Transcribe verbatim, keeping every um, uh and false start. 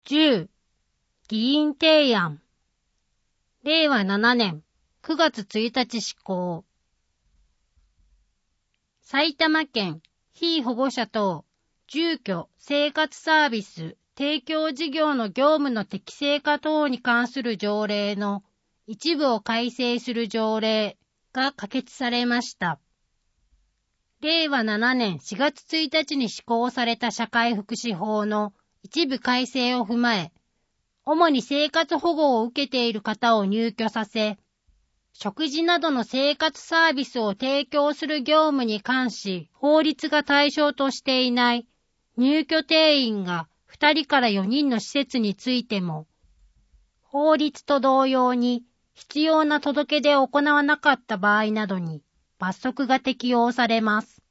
じゅう、議員提案。れいわななねんくがつついたち施行。埼玉県被保護者等住居生活サービス提供事業の業務の適正化等に関する条例の一部を改正する条例が可決されました。れいわななねんしがつついたちに施行された社会福祉法の一部改正を踏まえ、主に生活保護を受けている方を入居させ、食事などの生活サービスを提供する業務に関し、法律が対象としていない入居定員がふたりからよにんの施設についても、法律と同様に必要な届け出を行わなかった場合などに罰則が適用されます。